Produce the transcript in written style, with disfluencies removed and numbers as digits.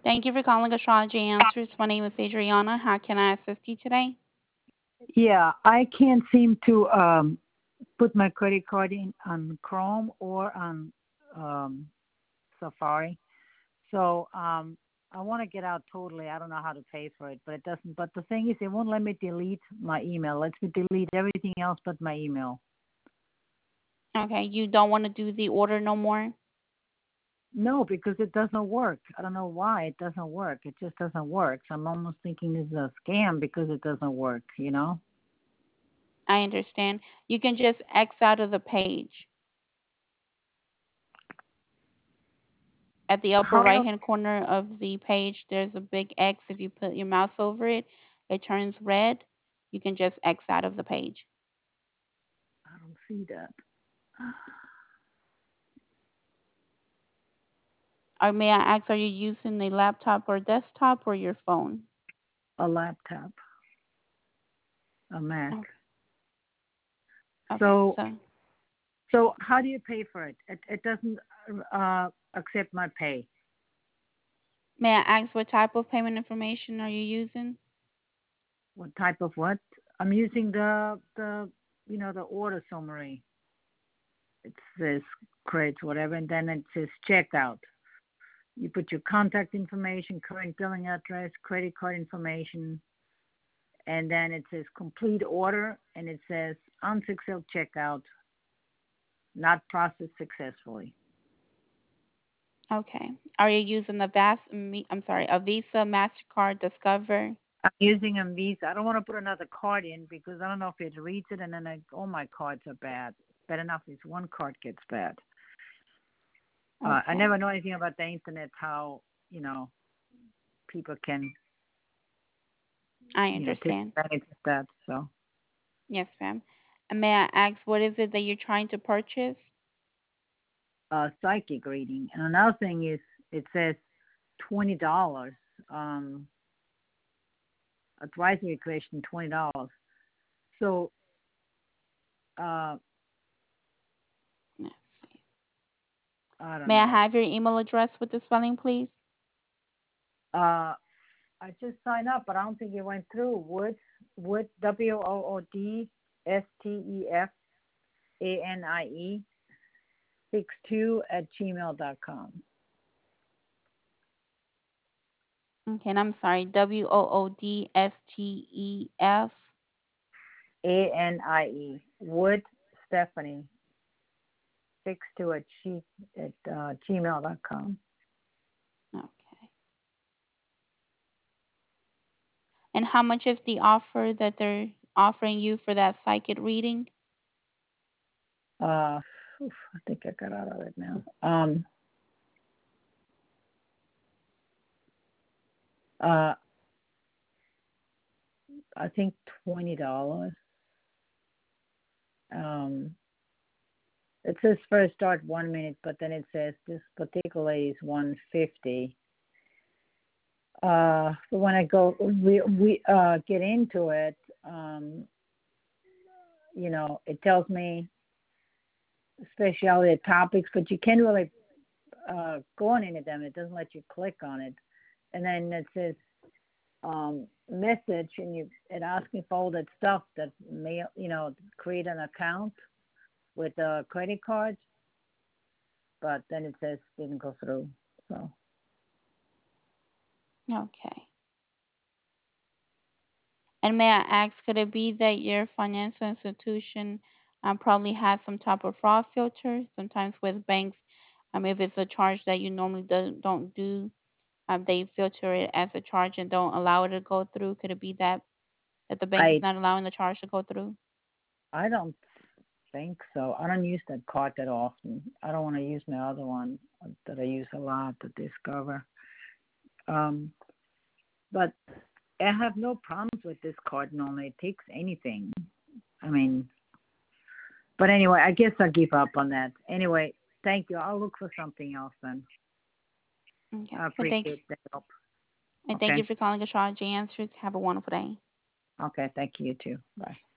Thank you for calling Astrology Answers. My name is Adriana. How can I assist you today? Yeah, I can't seem to put my credit card in on Chrome or on um, Safari. So I want to get out totally. I don't know how to pay for it, but it doesn't. But the thing is, it won't let me delete my email. It lets me delete everything else but my email. Okay, you don't want to do the order no more? No, because it doesn't work. I don't know why it doesn't work. It just doesn't work. So I'm almost thinking this is a scam because it doesn't work. I understand. You can just X out of the page. At the upper How right else? hand corner of the page, there's a big X. If you put your mouse over it, it turns red. You can just X out of the page. I don't see that. Or may I ask, are you using a laptop or desktop or your phone? A laptop, a Mac. Oh, okay, So so So how do you pay for it? It doesn't accept my pay. may I ask what type of payment information are you using? What type of what? I'm using the order summary. It says create whatever, and then it says checkout. You put your contact information, current billing address, credit card information, and then it says complete order, and it says unsuccessful checkout, not processed successfully. Okay. Are you using a Visa, MasterCard, Discover? I'm using a Visa. I don't want to put another card in because I don't know if it reads it, and then all my cards are bad. Bad enough if one card gets bad. I Okay. never know anything about the internet, how people can I take understand. advantage of that. So Yes, ma'am. And may I ask what is it that you're trying to purchase? psychic reading, and another thing is it says $20. Um, advisory question $20. So uh, Yes. I don't May I know. have your email address with the spelling, please? Uh, I just signed up, but I don't think it went through. Wood WOODSTEFANIE 62 @gmail.com. Okay, and I'm sorry, WOODSTEF. ANIE Wood Stephanie 62 at gmail.com. Okay. And how much is the offer that they're offering you for that psychic reading? Uh, I think I got out of it now. Uh, I think $20. Um, it says first start 1 minute, but then it says this particularly is 150. But when I go, we get into it, it tells me specialty topics, but you can't really go on any of them. It doesn't let you click on it, and then it says message, and it asks me for all that stuff that may create an account with a credit card, but then it says didn't go through. So Okay. And may I ask, could it be that your financial institution probably has some type of fraud filter? Sometimes with banks, if it's a charge that you normally don't do, they filter it as a charge and don't allow it to go through. Could it be that the bank is I not allowing the charge to go through? I don't think so. I don't use that card that often. I don't want to use my other one that I use a lot, the Discover. Um, but I have no problems with this card normally. It takes anything. I mean, but anyway, I guess I'll give up on that. Anyway, thank you. I'll look for something else then. Okay. I But thank you. appreciate the help. And thank Okay. you for calling Astrology Answers. Have a wonderful day. Okay. Thank you too. Bye.